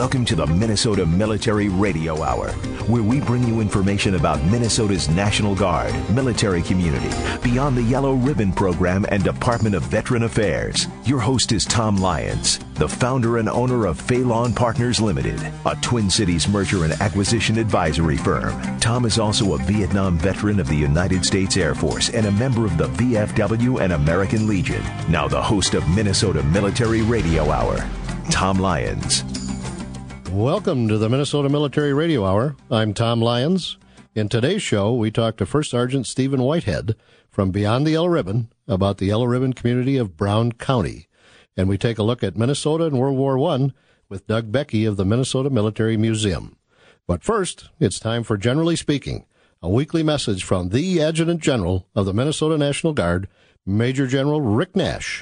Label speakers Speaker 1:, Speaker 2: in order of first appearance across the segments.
Speaker 1: Welcome to the Minnesota Military Radio Hour, where we bring you information about Minnesota's National Guard, military community, Beyond the Yellow Ribbon program, and Department of Veteran Affairs. Your host is Tom Lyons, the founder and owner of Phelan Partners Limited, a Twin Cities merger and acquisition advisory firm. Tom is also a Vietnam veteran of the United States Air Force and a member of the VFW and American Legion. Now the host of Minnesota Military Radio Hour, Tom Lyons.
Speaker 2: Welcome to the Minnesota Military Radio Hour. I'm Tom Lyons. In today's show, we talk to First Sergeant Stephen Whitehead from Beyond the Yellow Ribbon about the Yellow Ribbon community of Brown County. And we take a look at Minnesota in World War I with Doug Becky of the Minnesota Military Museum. But first, it's time for Generally Speaking, a weekly message from the Adjutant General of the Minnesota National Guard, Major General Rick Nash.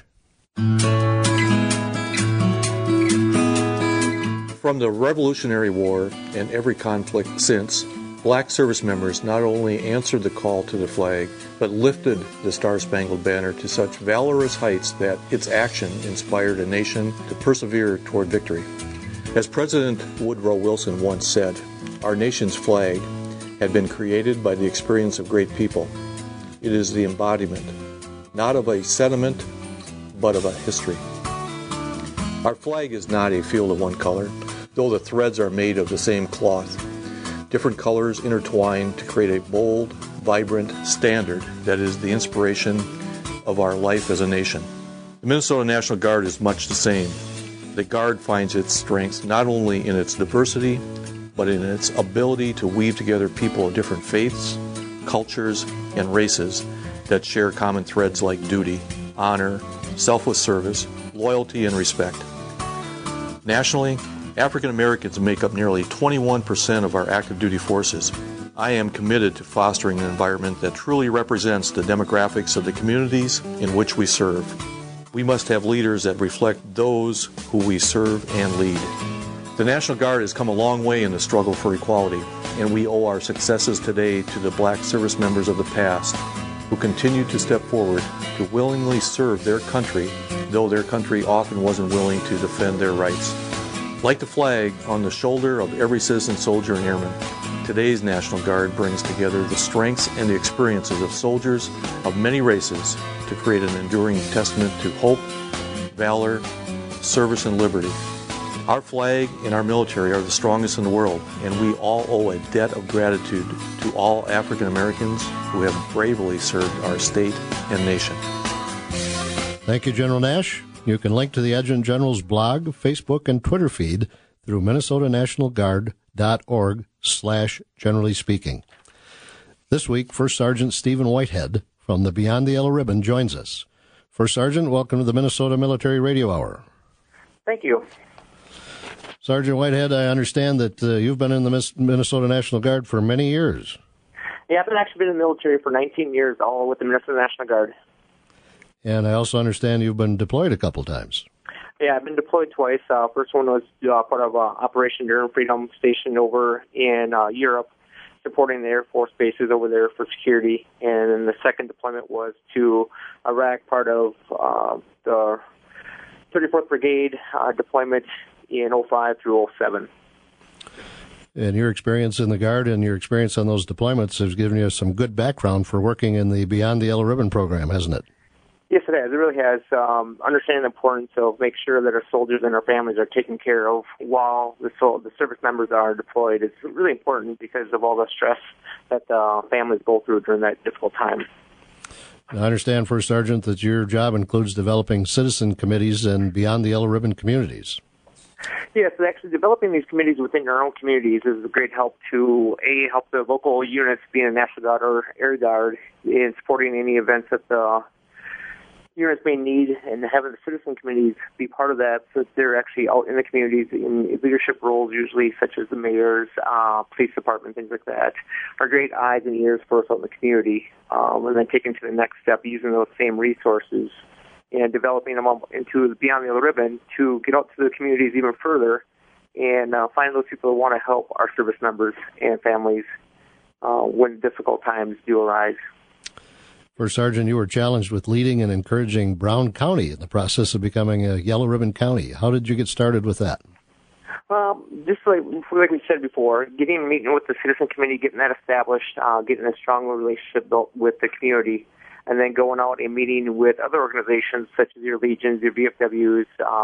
Speaker 3: From the Revolutionary War and every conflict since, black service members not only answered the call to the flag, but lifted the Star-Spangled Banner to such valorous heights that its action inspired a nation to persevere toward victory. As President Woodrow Wilson once said, our nation's flag had been created by the experience of great people. It is the embodiment, not of a sentiment, but of a history. Our flag is not a field of one color, though the threads are made of the same cloth. Different colors intertwine to create a bold, vibrant standard that is the inspiration of our life as a nation. The Minnesota National Guard is much the same. The Guard finds its strength not only in its diversity, but in its ability to weave together people of different faiths, cultures, and races that share common threads like duty, honor, selfless service, loyalty, and respect. Nationally, African Americans make up nearly 21% of our active duty forces. I am committed to fostering an environment that truly represents the demographics of the communities in which we serve. We must have leaders that reflect those who we serve and lead. The National Guard has come a long way in the struggle for equality, and we owe our successes today to the black service members of the past who continue to step forward to willingly serve their country, though their country often wasn't willing to defend their rights. Like the flag on the shoulder of every citizen, soldier, and airman, today's National Guard brings together the strengths and the experiences of soldiers of many races to create an enduring testament to hope, valor, service, and liberty. Our flag and our military are the strongest in the world, and we all owe a debt of gratitude to all African Americans who have bravely served our state and nation.
Speaker 2: Thank you, General Nash. You can link to the Adjutant General's blog, Facebook, and Twitter feed through minnesotanationalguard.org/generally speaking. This week, First Sergeant Stephen Whitehead from the Beyond the Yellow Ribbon joins us. First Sergeant, welcome to the Minnesota Military Radio Hour.
Speaker 4: Thank you.
Speaker 2: Sergeant Whitehead, I understand that you've been in the Minnesota National Guard for many years.
Speaker 4: Yeah, I've actually been in the military for 19 years, all with the Minnesota National Guard.
Speaker 2: And I also understand you've been deployed a couple times.
Speaker 4: Yeah, I've been deployed twice. First one was part of Operation Enduring Freedom, stationed over in Europe, supporting the Air Force bases over there for security. And then the second deployment was to Iraq, part of the 34th Brigade deployment in 05 through 07.
Speaker 2: And your experience in the Guard and your experience on those deployments has given you some good background for working in the Beyond the Yellow Ribbon program, hasn't it?
Speaker 4: Yes, it has. It really has. Understanding the importance of make sure that our soldiers and our families are taken care of while the service members are deployed is really important because of all the stress that the families go through during that difficult time.
Speaker 2: I understand, First Sergeant, that your job includes developing citizen committees and Beyond the Yellow Ribbon communities.
Speaker 4: Yes, actually developing these committees within our own communities is a great help to, help the local units, being a National Guard or Air Guard, in supporting any events that the units may need, and having the citizen committees be part of that, so that they're actually out in the communities in leadership roles, usually such as the mayors, police department, things like that, are great eyes and ears for us out in the community, and then taking to the next step, using those same resources and developing them up into Beyond the Yellow Ribbon to get out to the communities even further and find those people who want to help our service members and families when difficult times do arise.
Speaker 2: First Sergeant, you were challenged with leading and encouraging Brown County in the process of becoming a Yellow Ribbon County. How did you get started with that?
Speaker 4: Just like we said before, getting a meeting with the citizen committee, getting that established, getting a strong relationship built with the community, and then going out and meeting with other organizations such as your Legions, your VFWs,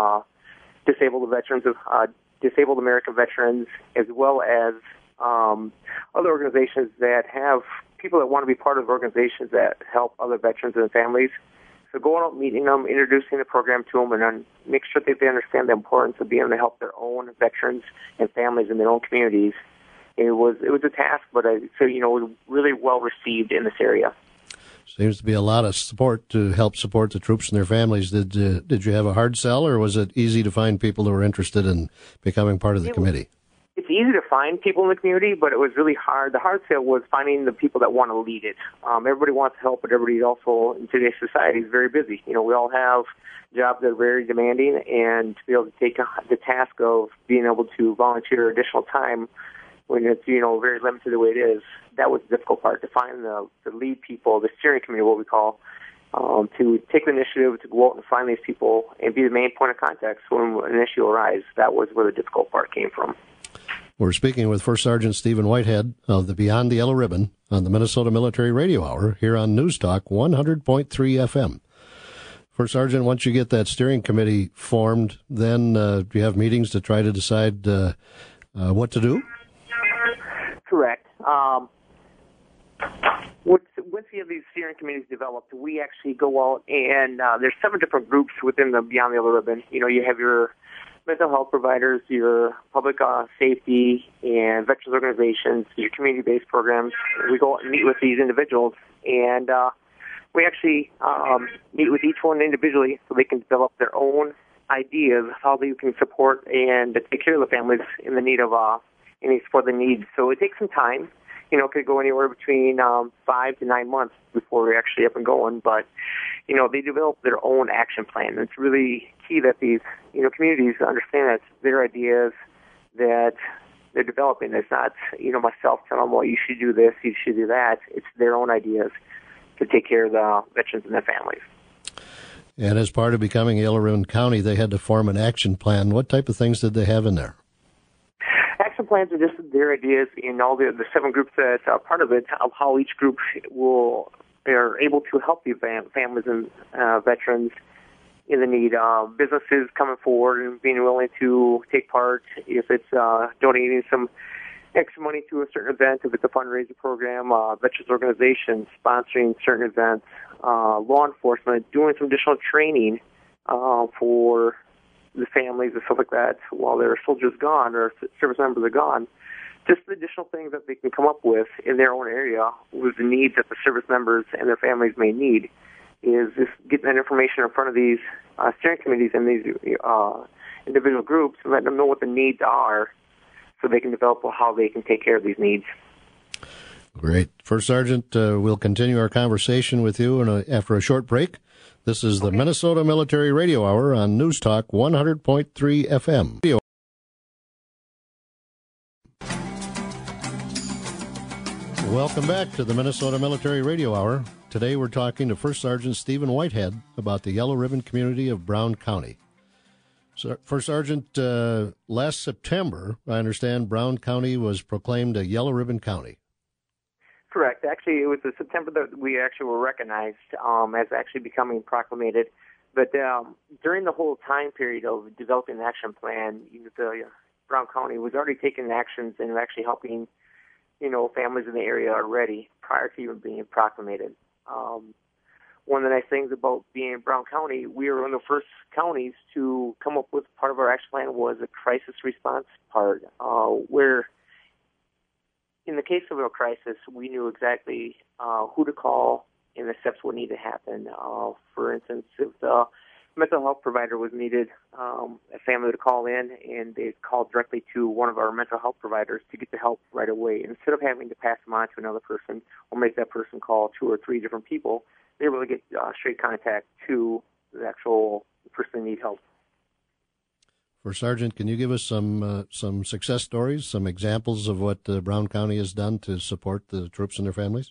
Speaker 4: disabled American veterans, as well as other organizations that have people that want to be part of organizations that help other veterans and families. So going out, meeting them, introducing the program to them, and then make sure that they understand the importance of being able to help their own veterans and families in their own communities. It was a task, but it was really well received in this area.
Speaker 2: Seems to be a lot of support to help support the troops and their families. Did you have a hard sell, or was it easy to find people who were interested in becoming part of the committee?
Speaker 4: It's easy to find people in the community, but it was really hard. The hard sale was finding the people that want to lead it. Everybody wants to help, but everybody also in today's society is very busy. We all have jobs that are very demanding, and to be able to take the task of being able to volunteer additional time when it's very limited the way it is, that was the difficult part, to find the lead people, the steering committee, what we call, to take the initiative to go out and find these people and be the main point of contact when an issue arises. That was where the difficult part came from.
Speaker 2: We're speaking with First Sergeant Stephen Whitehead of the Beyond the Yellow Ribbon on the Minnesota Military Radio Hour here on News Talk 100.3 FM. First Sergeant, once you get that steering committee formed, then do you have meetings to try to decide what to do?
Speaker 4: Correct. Once you have these steering committees developed, we actually go out and there's 7 different groups within the Beyond the Yellow Ribbon. You have your mental health providers, your public safety and veterans organizations, your community-based programs. We go out and meet with these individuals, and we actually meet with each one individually so they can develop their own ideas of how they can support and take care of the families in the need of any support they need. So it takes some time. It could go anywhere between 5 to 9 months before we're actually up and going, but they develop their own action plan. It's really key that these, communities understand that it's their ideas that they're developing. It's not, myself telling them, well, you should do this, you should do that. It's their own ideas to take care of the veterans and their families.
Speaker 2: And as part of becoming Yellow Ribbon County, they had to form an action plan. What type of things did they have in there?
Speaker 4: Action plans are just their ideas in all the 7 groups that are part of it, of how each group are able to help the families and veterans in the need. Businesses coming forward and being willing to take part, if it's donating some extra money to a certain event, if it's a fundraiser program, veterans organizations sponsoring certain events, law enforcement doing some additional training for the families and stuff like that while their soldiers gone or service members are gone. Just the additional things that they can come up with in their own area with the needs that the service members and their families may need is just getting that information in front of these steering committees and these individual groups and letting them know what the needs are so they can develop how they can take care of these needs.
Speaker 2: Great. First Sergeant, we'll continue our conversation with you after a short break. This is the Minnesota Military Radio Hour on News Talk 100.3 FM. Welcome back to the Minnesota Military Radio Hour. Today we're talking to First Sergeant Stephen Whitehead about the Yellow Ribbon community of Brown County. So, First Sergeant, last September, I understand Brown County was proclaimed a Yellow Ribbon County.
Speaker 4: Correct. Actually, it was in September that we actually were recognized as actually becoming proclamated. But during the whole time period of developing the action plan, the Brown County was already taking actions and actually helping, families in the area already prior to even being proclamated. One of the nice things about being in Brown County, we were one of the first counties to come up with part of our action plan was a crisis response part, where in the case of a crisis, we knew exactly who to call and the steps would need to happen. For instance, if the mental health provider was needed, a family to call in, and they'd call directly to one of our mental health providers to get the help right away. Instead of having to pass them on to another person or make that person call 2 or 3 different people, they were able to get straight contact to the actual person that needs help.
Speaker 2: For Sergeant, can you give us some success stories, some examples of what Brown County has done to support the troops and their families?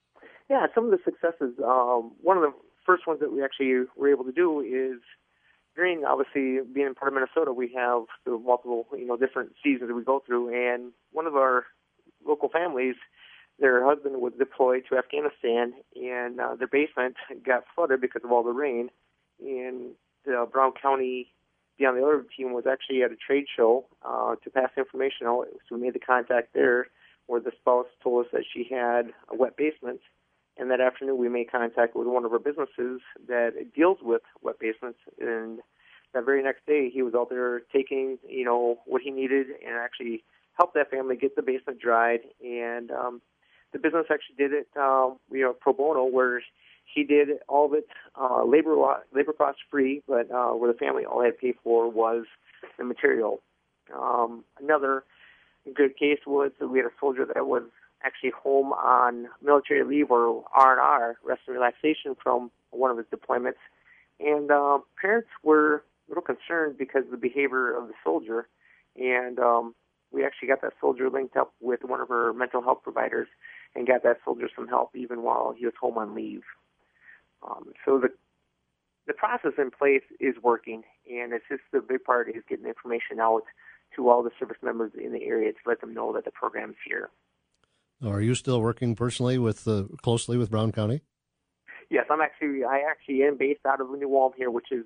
Speaker 4: Yeah, some of the successes. One of the first ones that we actually were able to do is during, obviously, being part of Minnesota, we have the multiple, different seasons that we go through. And one of our local families, their husband was deployed to Afghanistan, and their basement got flooded because of all the rain. And the Brown County Beyond the Yellow Ribbon team was actually at a trade show to pass information out. So we made the contact there, where the spouse told us that she had a wet basement. And that afternoon, we made contact with one of our businesses that deals with wet basements. And that very next day, he was out there taking, what he needed and actually helped that family get the basement dried. And the business actually did it, pro bono, where he did all of it labor cost free, but where the family all had to pay for was the material. Another good case was that we had a soldier that was actually home on military leave, or R&R, rest and relaxation, from one of his deployments. And parents were a little concerned because of the behavior of the soldier. And we actually got that soldier linked up with one of our mental health providers and got that soldier some help even while he was home on leave. So the process in place is working, and it's just the big part is getting information out to all the service members in the area to let them know that the program's here.
Speaker 2: Are you still working personally closely with Brown County?
Speaker 4: Yes, I actually am based out of New Ulm here, which is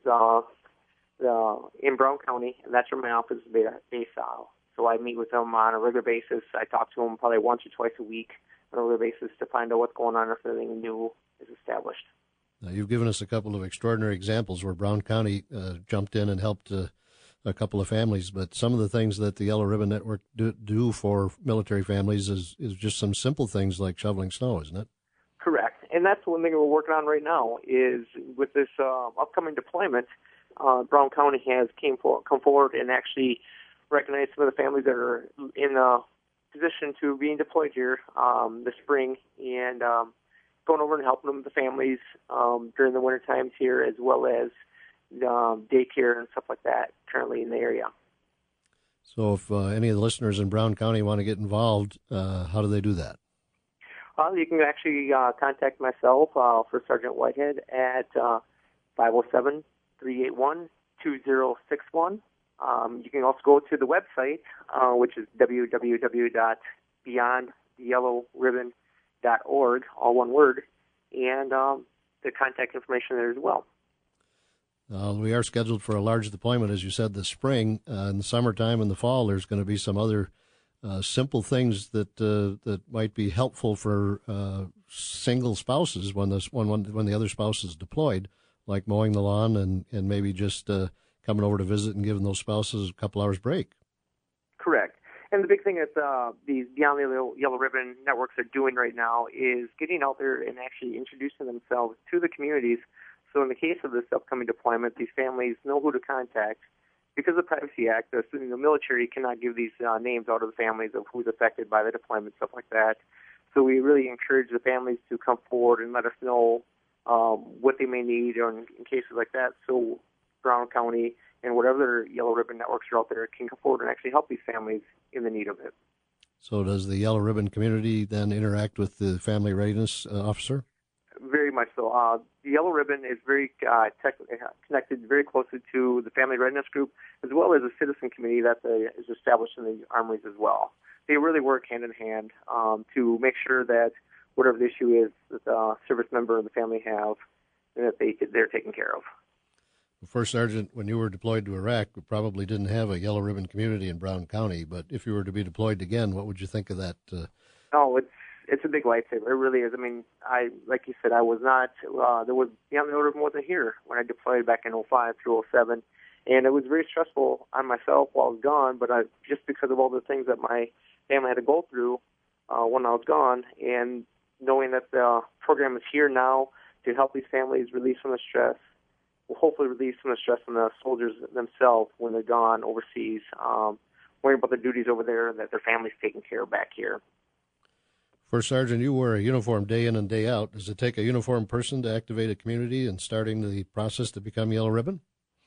Speaker 4: in Brown County, and that's where my office is based out. So I meet with them on a regular basis. I talk to them probably once or twice a week on a regular basis to find out what's going on, if anything new is established.
Speaker 2: Now, you've given us a couple of extraordinary examples where Brown County jumped in and helped a couple of families, but some of the things that the Yellow Ribbon Network do for military families is just some simple things like shoveling snow, isn't it? Correct.
Speaker 4: And that's one thing we're working on right now is with this upcoming deployment, Brown County has come forward and actually recognized some of the families that are in a position to being deployed here this spring, and going over and helping them with the families during the winter times here, as well as daycare and stuff like that currently in the area.
Speaker 2: So if any of the listeners in Brown County want to get involved, how do they do that?
Speaker 4: You can actually contact myself, First Sergeant Whitehead, at 507-381-2061. You can also go to the website, which is www.beyondtheyellowribbon.org, all one word, and the contact information there as well.
Speaker 2: We are scheduled for a large deployment, as you said, this spring. In the summertime and the fall, there's going to be some other simple things that might be helpful for single spouses when the other spouse is deployed, like mowing the lawn and maybe just coming over to visit and giving those spouses a couple hours break.
Speaker 4: Correct. And the big thing that these Beyond the Yellow Ribbon networks are doing right now is getting out there and actually introducing themselves to the communities. So in the case of this upcoming deployment, these families know who to contact. Because of the Privacy Act, the military cannot give these names out of the families of who's affected by the deployment, stuff like that. So we really encourage the families to come forward and let us know what they may need in cases like that. So Brown County and whatever Yellow Ribbon networks are out there can come forward and actually help these families in the need of it.
Speaker 2: So does the Yellow Ribbon community then interact with the Family Readiness Officer?
Speaker 4: Very much so. The Yellow Ribbon is very connected very closely to the Family Readiness Group, as well as a citizen committee that is established in the armories as well. They really work hand in hand to make sure that whatever the issue is that the service member and the family have, that they're taken care of.
Speaker 2: First Sergeant, when you were deployed to Iraq, we probably didn't have a Yellow Ribbon community in Brown County, but if you were to be deployed again, what would you think of that?
Speaker 4: It's a big lifesaver. It really is. I mean, like you said, I was not. Beyond the Yellow Ribbon wasn't here when I deployed back in 2005 through 2007, and it was very stressful on myself while I was gone. But just because of all the things that my family had to go through when I was gone, and knowing that the program is here now to help these families release some of the stress, will hopefully release some of the stress from the soldiers themselves when they're gone overseas, worrying about their duties over there, and that their family's taken care of back here.
Speaker 2: First Sergeant, you wear a uniform day in and day out. Does it take a uniformed person to activate a community and starting the process to become Yellow Ribbon?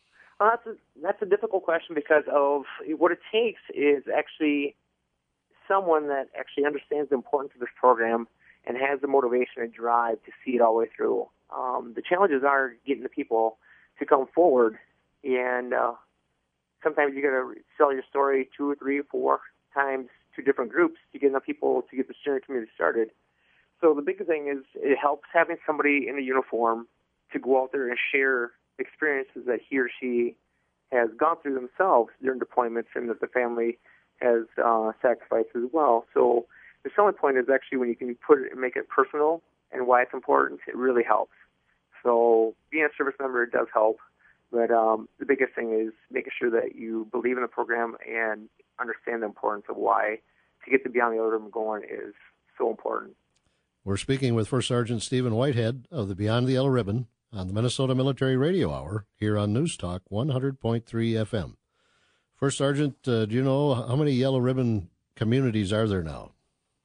Speaker 4: That's a difficult question because of what it takes is actually someone that actually understands the importance of this program and has the motivation and drive to see it all the way through. The challenges are getting the people to come forward And sometimes you got to sell your story 2, 3, 4 times to different groups to get enough people to get the steering committee started. So the big thing is it helps having somebody in a uniform to go out there and share experiences that he or she has gone through themselves during deployments and that the family has sacrificed as well. So the selling point is actually when you can make it personal and why it's important, it really helps. So being a service member does help, but the biggest thing is making sure that you believe in the program and understand the importance of why to get the Beyond the Yellow Ribbon going is so important.
Speaker 2: We're speaking with First Sergeant Stephen Whitehead of the Beyond the Yellow Ribbon on the Minnesota Military Radio Hour here on News Talk 100.3 FM. First Sergeant, do you know how many Yellow Ribbon communities are there now?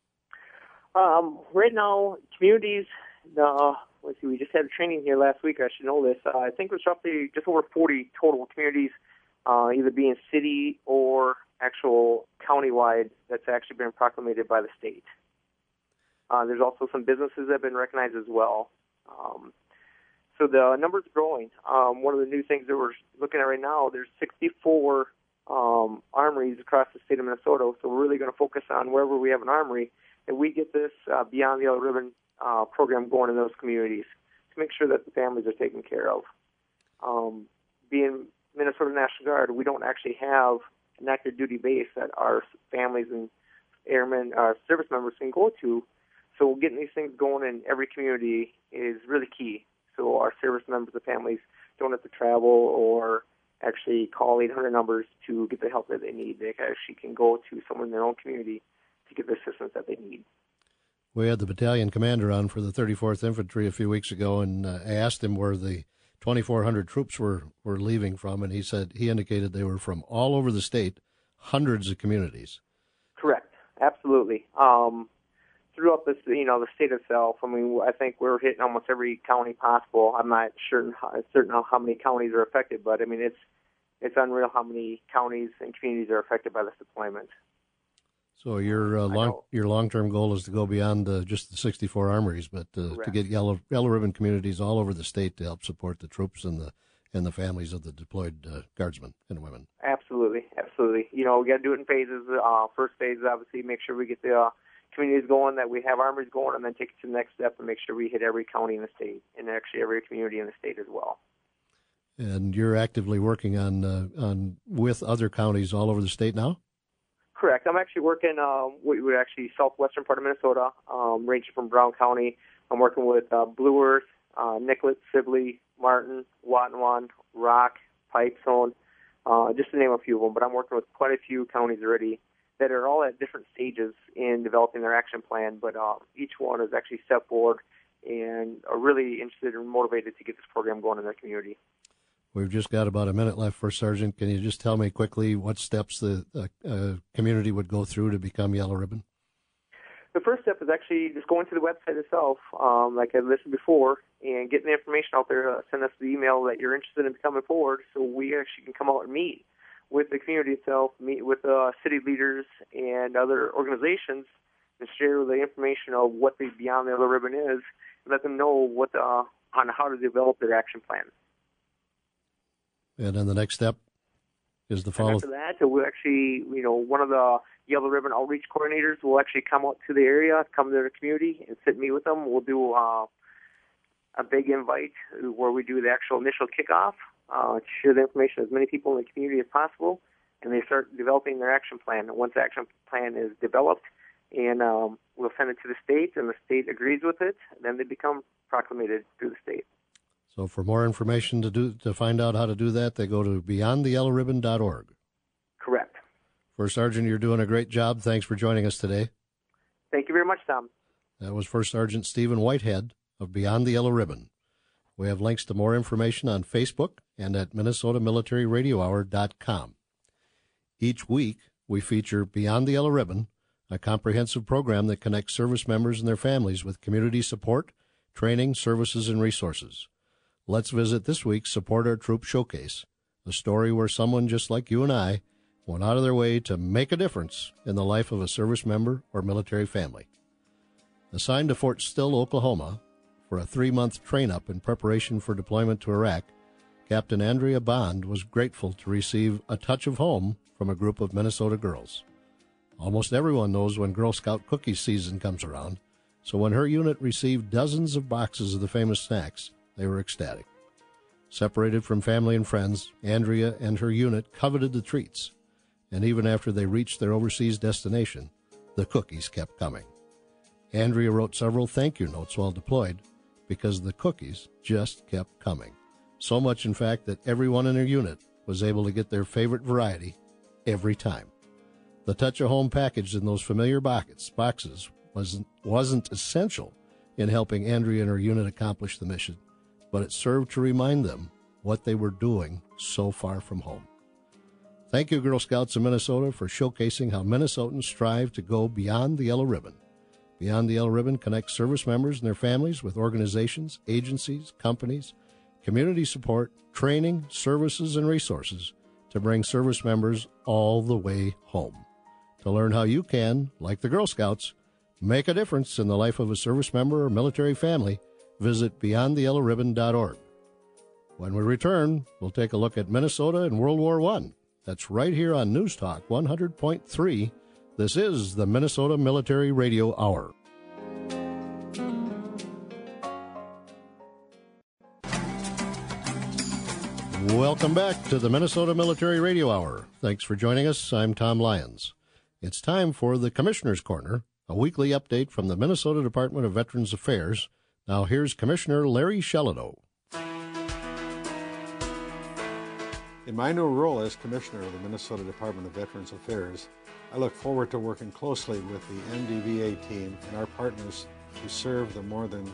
Speaker 4: Right now, communities, let's see, we just had a training here last week. I should know this. I think it was roughly just over 40 total communities, either being city or actual countywide, that's actually been proclamated by the state. There's also some businesses that have been recognized as well. So the number's growing. One of the new things that we're looking at right now, there's 64 armories across the state of Minnesota. So we're really going to focus on wherever we have an armory, and we get this Beyond the Yellow Ribbon program going in those communities to make sure that the families are taken care of. Being Minnesota National Guard, we don't actually have an active duty base that our families and airmen, our service members can go to. So getting these things going in every community is really key. So our service members and families don't have to travel or actually call 800 numbers to get the help that they need. They actually can go to someone in their own community to get the assistance that they need.
Speaker 2: We had the battalion commander on for the 34th Infantry a few weeks ago, and I asked him where the 2,400 troops were leaving from, and he indicated they were from all over the state, hundreds of communities.
Speaker 4: Correct, absolutely. Throughout the state itself, I mean, I think we're hitting almost every county possible. I'm not certain how many counties are affected, but I mean, it's unreal how many counties and communities are affected by this deployment.
Speaker 2: So your long-term goal is to go beyond just the 64 armories, but to get yellow ribbon communities all over the state to help support the troops and the families of the deployed guardsmen and women.
Speaker 4: Absolutely. We got to do it in phases. First phase is obviously make sure we get the communities going, that we have armories going, and then take it to the next step and make sure we hit every county in the state and actually every community in the state as well.
Speaker 2: And you're actively working on with other counties all over the state now?
Speaker 4: Correct. I'm actually working we're actually southwestern part of Minnesota, ranging from Brown County. I'm working with Blue Earth, Nicollet, Sibley, Martin, Watonwan, Rock, Pipestone, just to name a few of them. But I'm working with quite a few counties already that are all at different stages in developing their action plan. But each one has actually stepped forward and are really interested and motivated to get this program going in their community.
Speaker 2: We've just got about a minute left, First Sergeant. Can you just tell me quickly what steps the community would go through to become Yellow Ribbon?
Speaker 4: The first step is actually just going to the website itself, like I listed before, and getting the information out there. Send us the email that you're interested in coming forward so we actually can come out and meet with the community itself, meet with city leaders and other organizations, and share the information of what the Beyond the Yellow Ribbon is, and let them know on how to develop their action plan.
Speaker 2: And then the next step is the follow.
Speaker 4: After that, we'll actually, one of the Yellow Ribbon outreach coordinators will actually come out to the area, come to the community, and sit and meet with them. We'll do a big invite where we do the actual initial kickoff, share the information with as many people in the community as possible, and they start developing their action plan. And once the action plan is developed, and we'll send it to the state, and the state agrees with it, then they become proclamated through the state.
Speaker 2: So for more information to find out how to do that, they go to beyondtheyellowribbon.org.
Speaker 4: Correct.
Speaker 2: First Sergeant, you're doing a great job. Thanks for joining us today.
Speaker 4: Thank you very much, Tom.
Speaker 2: That was First Sergeant Stephen Whitehead of Beyond the Yellow Ribbon. We have links to more information on Facebook and at MinnesotaMilitaryRadioHour.com. Each week, we feature Beyond the Yellow Ribbon, a comprehensive program that connects service members and their families with community support, training, services, and resources. Let's visit this week's Support Our Troops Showcase, a story where someone just like you and I went out of their way to make a difference in the life of a service member or military family. Assigned to Fort Still, Oklahoma, for a 3-month train-up in preparation for deployment to Iraq, Captain Andrea Bond was grateful to receive a touch of home from a group of Minnesota girls. Almost everyone knows when Girl Scout cookie season comes around, so when her unit received dozens of boxes of the famous snacks, they were ecstatic. Separated from family and friends, Andrea and her unit coveted the treats, and even after they reached their overseas destination, the cookies kept coming. Andrea wrote several thank you notes while deployed because the cookies just kept coming. So much, in fact, that everyone in her unit was able to get their favorite variety every time. The touch of home packaged in those familiar boxes wasn't essential in helping Andrea and her unit accomplish the mission, but it served to remind them what they were doing so far from home. Thank you, Girl Scouts of Minnesota, for showcasing how Minnesotans strive to go beyond the yellow ribbon. Beyond the Yellow Ribbon connects service members and their families with organizations, agencies, companies, community support, training, services, and resources to bring service members all the way home. To learn how you can, like the Girl Scouts, make a difference in the life of a service member or military family, visit beyondtheyellowribbon.org. When we return, we'll take a look at Minnesota in World War I. That's right here on News Talk 100.3. This is the Minnesota Military Radio Hour. Welcome back to the Minnesota Military Radio Hour. Thanks for joining us. I'm Tom Lyons. It's time for the Commissioner's Corner, a weekly update from the Minnesota Department of Veterans Affairs. Now here's Commissioner Larry Shelledo.
Speaker 5: In my new role as Commissioner of the Minnesota Department of Veterans Affairs, I look forward to working closely with the MDVA team and our partners to serve the more than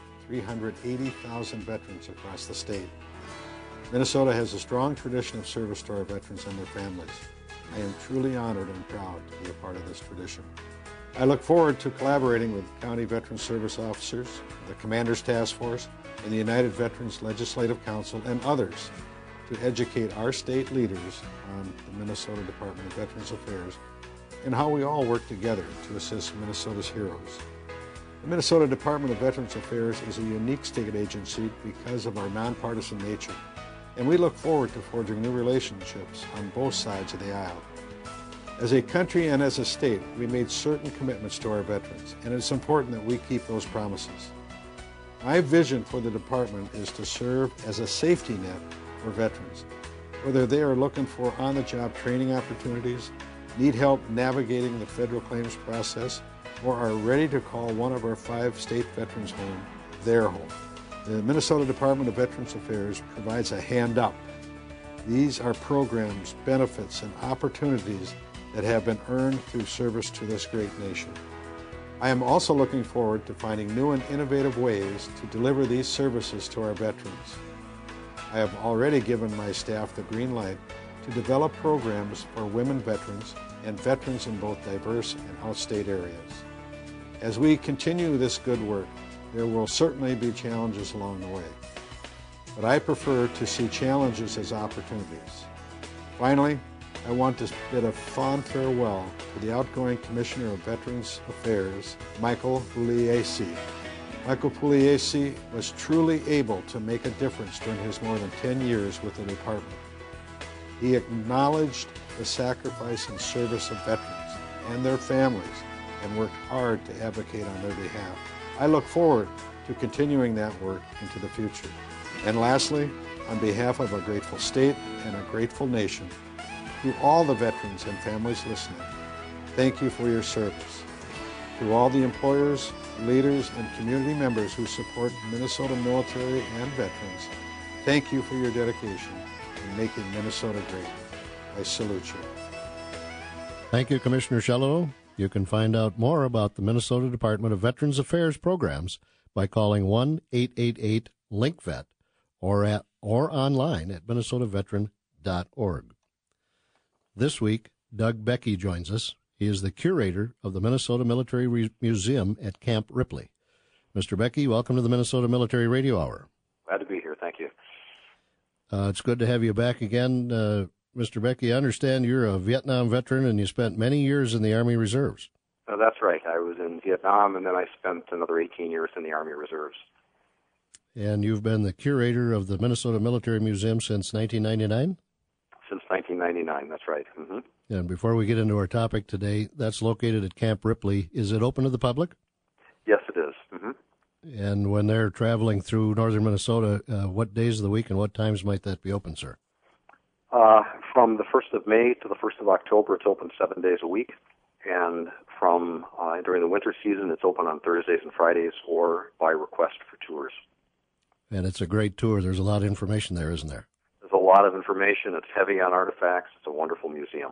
Speaker 5: 380,000 veterans across the state. Minnesota has a strong tradition of service to our veterans and their families. I am truly honored and proud to be a part of this tradition. I look forward to collaborating with County Veteran Service Officers, the Commander's Task Force, and the United Veterans Legislative Council and others to educate our state leaders on the Minnesota Department of Veterans Affairs and how we all work together to assist Minnesota's heroes. The Minnesota Department of Veterans Affairs is a unique state agency because of our nonpartisan nature, and we look forward to forging new relationships on both sides of the aisle. As a country and as a state, we made certain commitments to our veterans, and it's important that we keep those promises. My vision for the department is to serve as a safety net for veterans, whether they are looking for on-the-job training opportunities, need help navigating the federal claims process, or are ready to call one of our 5 state veterans home their home. The Minnesota Department of Veterans Affairs provides a hand up. These are programs, benefits, and opportunities that have been earned through service to this great nation. I am also looking forward to finding new and innovative ways to deliver these services to our veterans. I have already given my staff the green light to develop programs for women veterans and veterans in both diverse and outstate areas. As we continue this good work, there will certainly be challenges along the way, but I prefer to see challenges as opportunities. Finally, I want to bid a fond farewell to the outgoing Commissioner of Veterans Affairs, Michael Pugliese. Michael Pugliese was truly able to make a difference during his more than 10 years with the department. He acknowledged the sacrifice and service of veterans and their families and worked hard to advocate on their behalf. I look forward to continuing that work into the future. And lastly, on behalf of a grateful state and a grateful nation, to all the veterans and families listening, thank you for your service. To all the employers, leaders, and community members who support Minnesota military and veterans, thank you for your dedication in making Minnesota great. I salute you.
Speaker 2: Thank you, Commissioner Shelledo. You can find out more about the Minnesota Department of Veterans Affairs programs by calling 1-888-LINK-VET or online at minnesotaveteran.org. This week, Doug Becky joins us. He is the curator of the Minnesota Military Museum at Camp Ripley. Mr. Becky, welcome to the Minnesota Military Radio Hour.
Speaker 6: Glad to be here. Thank you.
Speaker 2: It's good to have you back again. Mr. Becky, I understand you're a Vietnam veteran and you spent many years in the Army Reserves.
Speaker 6: That's right. I was in Vietnam and then I spent another 18 years in the Army Reserves.
Speaker 2: And you've been the curator of the Minnesota Military Museum since 1999?
Speaker 6: Since 1999, that's right.
Speaker 2: And before we get into our topic today, that's located at Camp Ripley. Is it open to the public?
Speaker 6: Yes, it is.
Speaker 2: And when they're traveling through northern Minnesota, what days of the week and what times might that be open, sir?
Speaker 6: From the 1st of May to the 1st of October, it's open 7 days a week. And from during the winter season, it's open on Thursdays and Fridays or by request for tours.
Speaker 2: And it's a great tour. There's a lot of information there, isn't there?
Speaker 6: There's a lot of information. It's heavy on artifacts. It's a wonderful museum.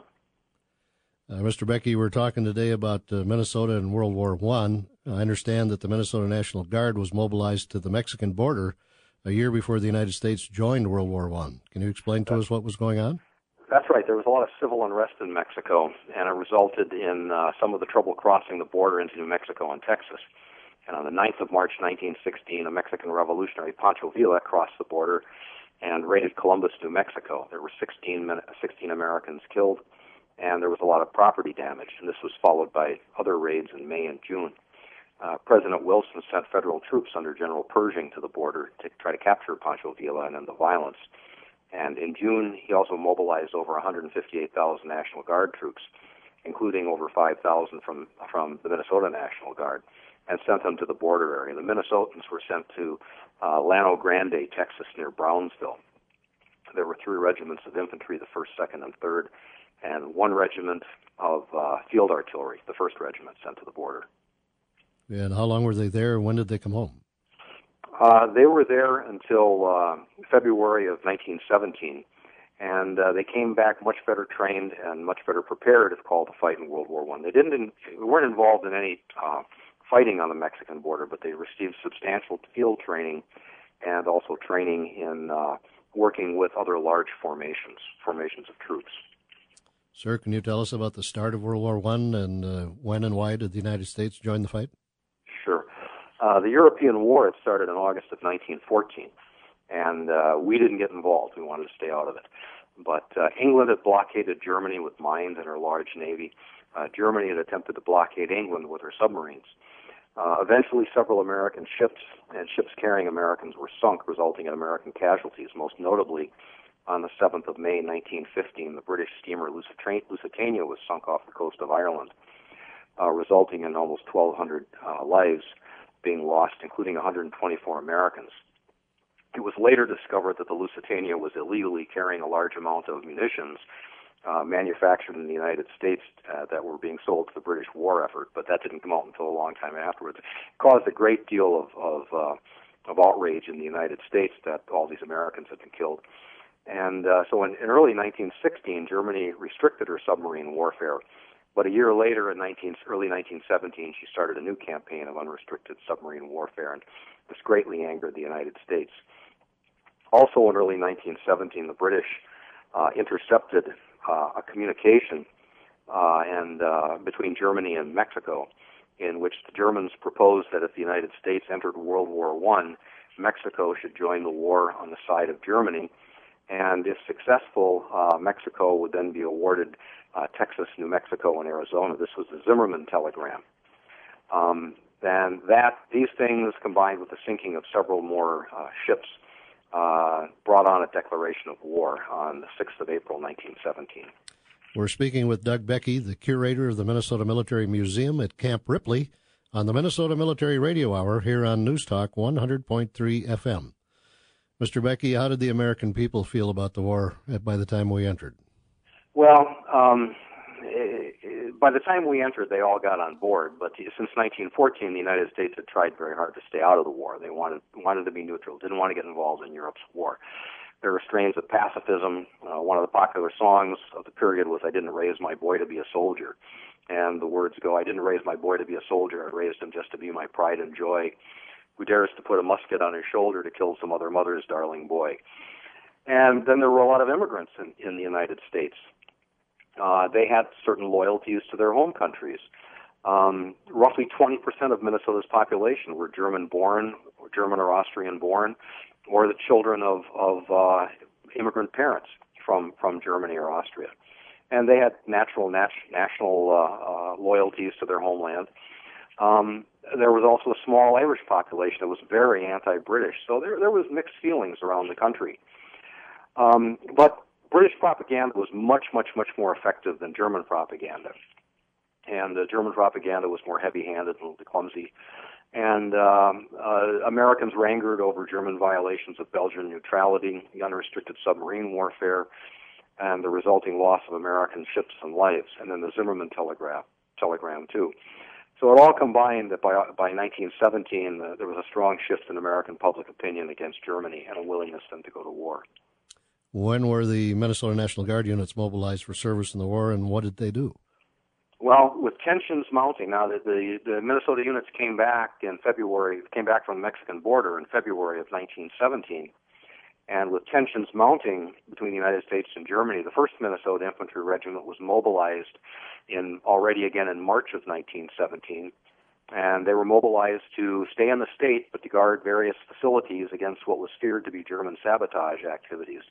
Speaker 2: Mr. Becky, we're talking today about Minnesota and World War I. I understand that the Minnesota National Guard was mobilized to the Mexican border a year before the United States joined World War I. Can you explain to us what was going on?
Speaker 6: That's right. There was a lot of civil unrest in Mexico, and it resulted in some of the trouble crossing the border into New Mexico and Texas. And on the 9th of March 1916, a Mexican revolutionary, Pancho Villa, crossed the border and raided Columbus, New Mexico. There were 16 Americans killed, and there was a lot of property damage. And this was followed by other raids in May and June. President Wilson sent federal troops under General Pershing to the border to try to capture Pancho Villa and end the violence. And in June, he also mobilized over 158,000 National Guard troops, including over 5,000 from the Minnesota National Guard, and sent them to the border area. The Minnesotans were sent to Llano Grande, Texas, near Brownsville. There were 3 regiments of infantry, the 1st, 2nd, and 3rd, and 1 regiment of field artillery, the 1st Regiment, sent to the border.
Speaker 2: And how long were they there? When did they come home?
Speaker 6: They were there until February of 1917, and they came back much better trained and much better prepared, if called, to fight in World War I. They weren't involved in any fighting on the Mexican border, but they received substantial field training and also training in working with other large formations of troops.
Speaker 2: Sir, can you tell us about the start of World War I and when and why did the United States join the fight?
Speaker 6: Sure. The European War had started in August of 1914, and we didn't get involved. We wanted to stay out of it. But England had blockaded Germany with mines and her large navy. Germany had attempted to blockade England with her submarines. Eventually, several American ships and ships carrying Americans were sunk, resulting in American casualties. Most notably, on the 7th of May, 1915, the British steamer Lusitania was sunk off the coast of Ireland, resulting in almost 1,200 lives being lost, including 124 Americans. It was later discovered that the Lusitania was illegally carrying a large amount of munitions manufactured in the United States that were being sold to the British war effort, but that didn't come out until a long time afterwards. It caused a great deal of outrage in the United States that all these Americans had been killed. And so in early 1916, Germany restricted her submarine warfare. But a year later, in early 1917, she started a new campaign of unrestricted submarine warfare, and this greatly angered the United States. Also in early 1917, the British intercepted a communication between Germany and Mexico, in which the Germans proposed that if the United States entered World War I, Mexico should join the war on the side of Germany, and if successful, Mexico would then be awarded Texas, New Mexico, and Arizona. This was the Zimmerman telegram. And these things, combined with the sinking of several more ships, brought on a declaration of war on the 6th of April, 1917.
Speaker 2: We're speaking with Doug Becky, the curator of the Minnesota Military Museum at Camp Ripley, on the Minnesota Military Radio Hour here on News Talk 100.3 FM. Mr. Becky, how did the American people feel about the war by the time we entered?
Speaker 6: Well, by the time we entered, they all got on board. But since 1914, the United States had tried very hard to stay out of the war. They wanted to be neutral, didn't want to get involved in Europe's war. There were strains of pacifism. One of the popular songs of the period was "I didn't raise my boy to be a soldier." And the words go, "I didn't raise my boy to be a soldier. I raised him just to be my pride and joy. Who dares to put a musket on his shoulder to kill some other mother's darling boy?" And then there were a lot of immigrants in the United States. They had certain loyalties to their home countries. Roughly 20% of Minnesota's population were German-born, or German or Austrian-born, or the children of immigrant parents from Germany or Austria. And they had national loyalties to their homeland. There was also a small Irish population that was very anti-British, so there was mixed feelings around the country. But British propaganda was much, much, much more effective than German propaganda. And German propaganda was more heavy-handed and clumsy. And Americans rangered over German violations of Belgian neutrality, the unrestricted submarine warfare, and the resulting loss of American ships and lives, and then the Zimmermann telegram too. So it all combined that by 1917, there was a strong shift in American public opinion against Germany and a willingness then to go to war.
Speaker 2: When were the Minnesota National Guard units mobilized for service in the war, and what did they do?
Speaker 6: Well, with tensions mounting, now that the Minnesota units came back from the Mexican border in February of 1917, and with tensions mounting between the United States and Germany, the 1st Minnesota Infantry Regiment was mobilized already again in March of 1917, and they were mobilized to stay in the state but to guard various facilities against what was feared to be German sabotage activities.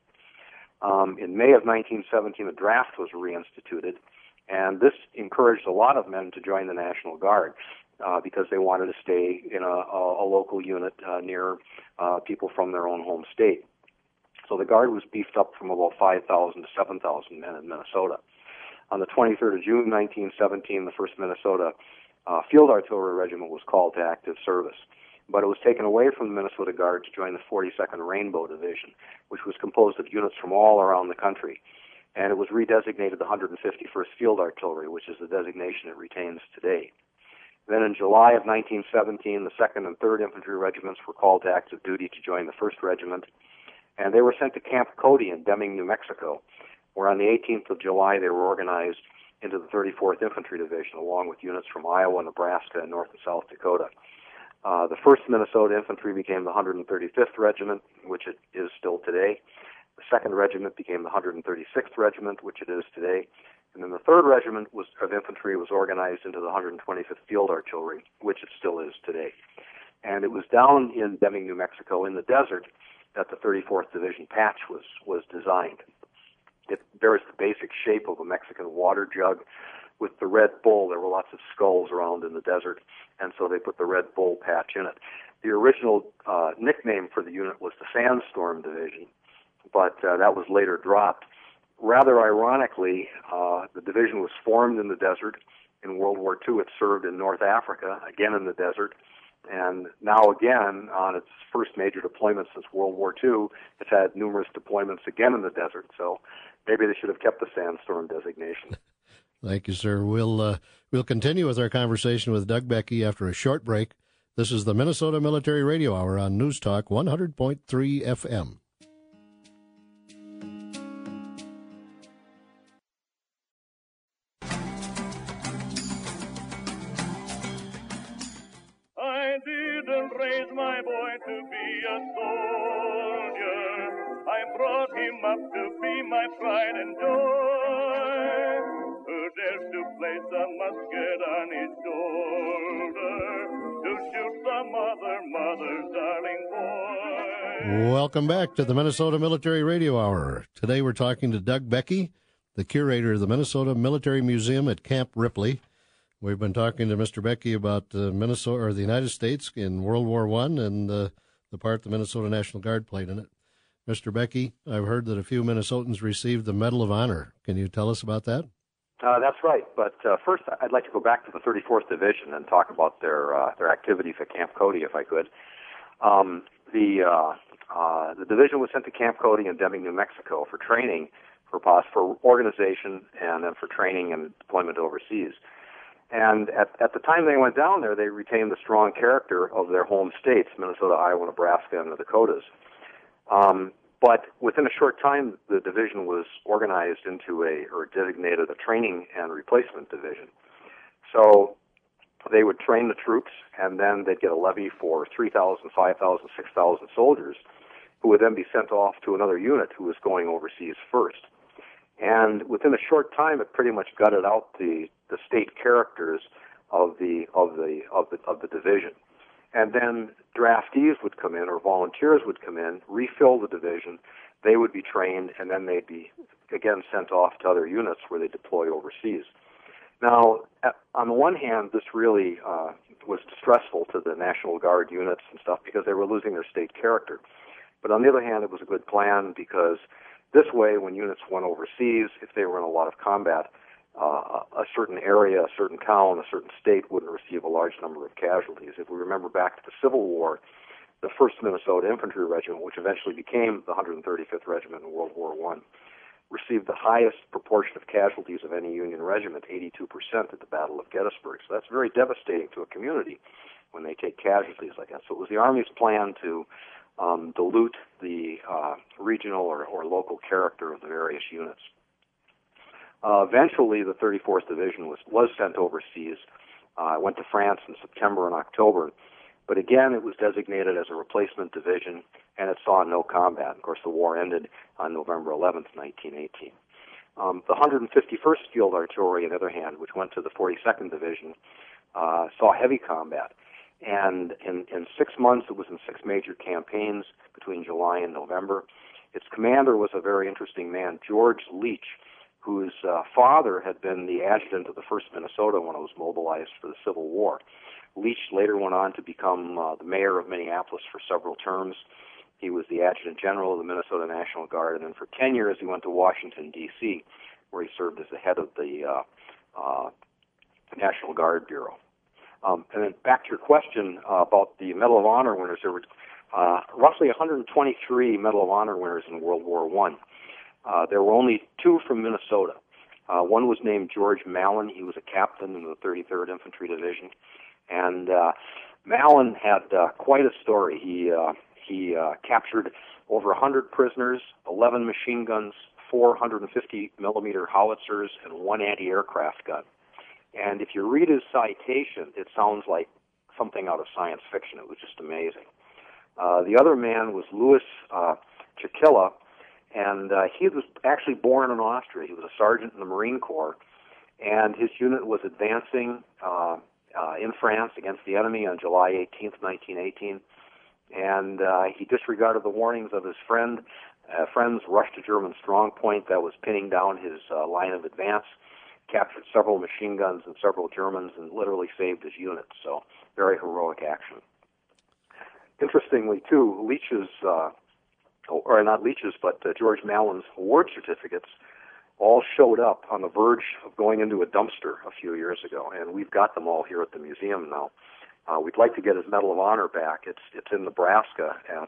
Speaker 6: In May of 1917, a draft was reinstituted, and this encouraged a lot of men to join the National Guard because they wanted to stay in a local unit near people from their own home state. So the Guard was beefed up from about 5,000 to 7,000 men in Minnesota. On the 23rd of June, 1917, the 1st Minnesota Field Artillery Regiment was called to active service. But it was taken away from the Minnesota Guard to join the 42nd Rainbow Division, which was composed of units from all around the country. And it was redesignated the 151st Field Artillery, which is the designation it retains today. Then in July of 1917, the 2nd and 3rd Infantry Regiments were called to active duty to join the 1st Regiment, and they were sent to Camp Cody in Deming, New Mexico, where on the 18th of July they were organized into the 34th Infantry Division, along with units from Iowa, Nebraska, and North and South Dakota. The 1st Minnesota Infantry became the 135th Regiment, which it is still today. The 2nd Regiment became the 136th Regiment, which it is today. And then the 3rd Regiment of Infantry was organized into the 125th Field Artillery, which it still is today. And it was down in Deming, New Mexico, in the desert, that the 34th Division patch was designed. It bears the basic shape of a Mexican water jug with the red bull. There were lots of skulls around in the desert, and so they put the red bull patch in it. The original nickname for the unit was the Sandstorm Division, but that was later dropped. Rather ironically, the division was formed in the desert. In World War II, it served in North Africa, again in the desert, and now again, on its first major deployment since World War II, it's had numerous deployments again in the desert, so maybe they should have kept the Sandstorm designation.
Speaker 2: Thank you, sir. We'll continue with our conversation with Doug Becky after a short break. This is the Minnesota Military Radio Hour on News Talk 100.3 FM.
Speaker 7: I didn't raise my boy to be a soldier. I brought him up to be my pride and joy. Who dares to place a musket on his shoulder to shoot the mother's darling boy?
Speaker 2: Welcome back to the Minnesota Military Radio Hour. Today we're talking to Doug Becky, the curator of the Minnesota Military Museum at Camp Ripley. We've been talking to Mr. Becky about Minnesota or the United States in World War I and the part the Minnesota National Guard played in it. Mr. Becky, I've heard that a few Minnesotans received the Medal of Honor. Can you tell us about that?
Speaker 6: That's right. But first, I'd like to go back to the 34th Division and talk about their activities at Camp Cody, if I could. The division was sent to Camp Cody in Deming, New Mexico, for training, for organization, and then for training and deployment overseas. And at the time they went down there, they retained the strong character of their home states, Minnesota, Iowa, Nebraska, and the Dakotas. But within a short time, the division was organized into or designated a training and replacement division. So they would train the troops, and then they'd get a levy for 3,000, 5,000, 6,000 soldiers, who would then be sent off to another unit who was going overseas first. And within a short time, it pretty much gutted out the state characters of the division. And then draftees would come in, or volunteers would come in, refill the division. They would be trained, and then they'd be again sent off to other units where they deploy overseas. Now, on the one hand, this really was distressful to the National Guard units and stuff because they were losing their state character. But on the other hand, it was a good plan because this way, when units went overseas, if they were in a lot of combat, a certain area, a certain town, a certain state wouldn't receive a large number of casualties. If we remember back to the Civil War, the 1st Minnesota Infantry Regiment, which eventually became the 135th Regiment in World War I, received the highest proportion of casualties of any Union regiment, 82% at the Battle of Gettysburg. So that's very devastating to a community when they take casualties like that. So it was the Army's plan to dilute the regional or local character of the various units. Eventually, the 34th Division was sent overseas. Went to France in September and October. But again, it was designated as a replacement division, and it saw no combat. Of course, the war ended on November 11th, 1918. The 151st Field Artillery, on the other hand, which went to the 42nd Division, saw heavy combat. And in 6 months, it was in 6 major campaigns between July and November. Its commander was a very interesting man, George Leach, whose father had been the adjutant of the 1st Minnesota when it was mobilized for the Civil War. Leach later went on to become the mayor of Minneapolis for several terms. He was the adjutant general of the Minnesota National Guard, and then for 10 years he went to Washington, D.C., where he served as the head of the National Guard Bureau. And then back to your question about the Medal of Honor winners, there were roughly 123 Medal of Honor winners in World War I. There were only 2 from Minnesota. One was named George Mallon. He was a captain in the 33rd Infantry Division. And Mallon had quite a story. He captured over 100 prisoners, 11 machine guns, 450-millimeter howitzers, and 1 anti-aircraft gun. And if you read his citation, it sounds like something out of science fiction. It was just amazing. The other man was Louis Chikilla, and he was actually born in Austria. He was a sergeant in the Marine Corps, and his unit was advancing in France against the enemy on July 18th, 1918, and he disregarded the warnings of his friend. Friends rushed a German strong point that was pinning down his line of advance, captured several machine guns and several Germans, and literally saved his unit. So very heroic action. Interestingly, too, Leach's, or not Leach's, but George Mallon's award certificates all showed up on the verge of going into a dumpster a few years ago, and we've got them all here at the museum now. We'd like to get his Medal of Honor back. It's in Nebraska at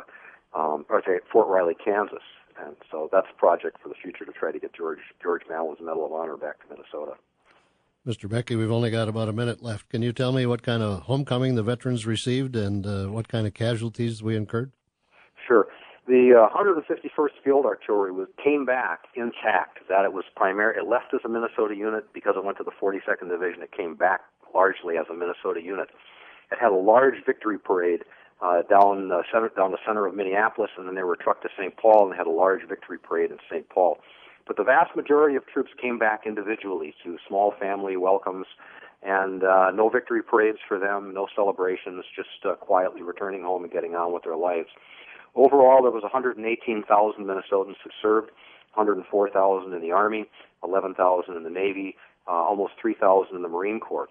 Speaker 6: Fort Riley, Kansas, and so that's a project for the future to try to get George Mallon's Medal of Honor back to Minnesota.
Speaker 2: Mr. Becky, we've only got about a minute left. Can you tell me what kind of homecoming the veterans received and what kind of casualties we incurred?
Speaker 6: Sure. The 151st Field Artillery came back intact. That it left as a Minnesota unit because it went to the 42nd Division. It came back largely as a Minnesota unit. It had a large victory parade down the center of Minneapolis, and then they were trucked to St. Paul and had a large victory parade in St. Paul. But the vast majority of troops came back individually to small family welcomes, and no victory parades for them, no celebrations, just quietly returning home and getting on with their lives. Overall, there was 118,000 Minnesotans who served, 104,000 in the Army, 11,000 in the Navy, almost 3,000 in the Marine Corps.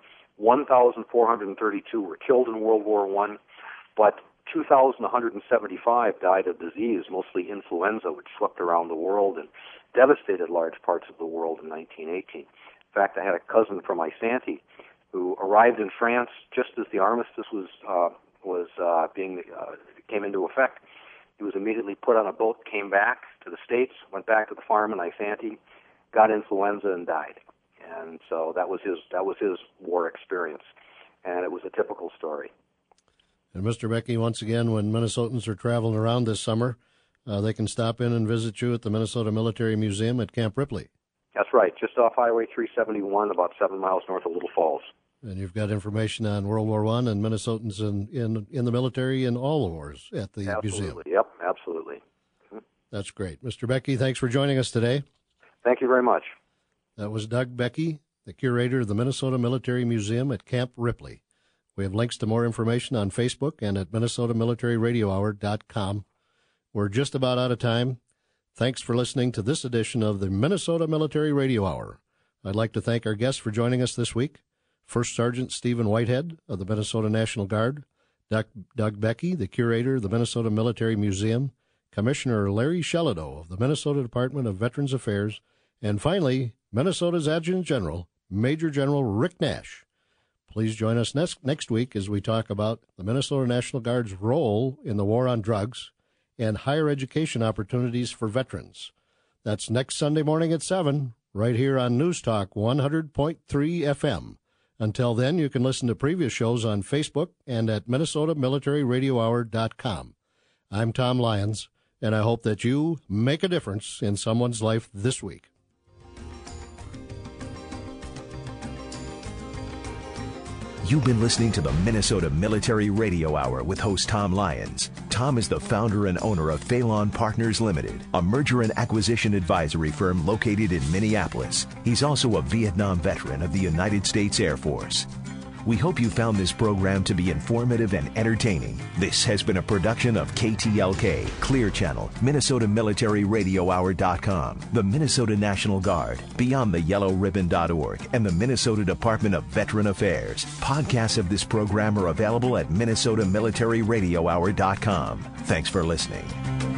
Speaker 6: 1,432 were killed in World War I, but 2,175 died of disease, mostly influenza, which swept around the world and devastated large parts of the world in 1918. In fact, I had a cousin from Isanti who arrived in France just as the armistice came into effect. He was immediately put on a boat, came back to the States, went back to the farm in Isanti, got influenza, and died. And so that was his war experience, and it was a typical story.
Speaker 2: And Mr. Becky, once again, when Minnesotans are traveling around this summer, they can stop in and visit you at the Minnesota Military Museum at Camp Ripley.
Speaker 6: That's right, just off Highway 371, about 7 miles north of Little Falls.
Speaker 2: And you've got information on World War I and Minnesotans in the military in all the wars at the museum.
Speaker 6: Absolutely, yep, absolutely. Mm-hmm.
Speaker 2: That's great. Mr. Becky, thanks for joining us today.
Speaker 6: Thank you very much.
Speaker 2: That was Doug Becky, the curator of the Minnesota Military Museum at Camp Ripley. We have links to more information on Facebook and at MinnesotaMilitaryRadioHour.com. We're just about out of time. Thanks for listening to this edition of the Minnesota Military Radio Hour. I'd like to thank our guests for joining us this week. First Sergeant Stephen Whitehead of the Minnesota National Guard, Doug Becky, the curator of the Minnesota Military Museum, Commissioner Larry Shelido of the Minnesota Department of Veterans Affairs, and finally, Minnesota's Adjutant General, Major General Rick Nash. Please join us next week as we talk about the Minnesota National Guard's role in the war on drugs and higher education opportunities for veterans. That's next Sunday morning at 7, right here on News Talk 100.3 FM. Until then, you can listen to previous shows on Facebook and at MinnesotaMilitaryRadioHour.com. I'm Tom Lyons, and I hope that you make a difference in someone's life this week.
Speaker 1: You've been listening to the Minnesota Military Radio Hour with host Tom Lyons. Tom is the founder and owner of Phelan Partners Limited, a merger and acquisition advisory firm located in Minneapolis. He's also a Vietnam veteran of the United States Air Force. We hope you found this program to be informative and entertaining. This has been a production of KTLK, Clear Channel, MinnesotaMilitaryRadioHour.com, the Minnesota National Guard, BeyondTheYellowRibbon.org, and the Minnesota Department of Veteran Affairs. Podcasts of this program are available at MinnesotaMilitaryRadioHour.com. Thanks for listening.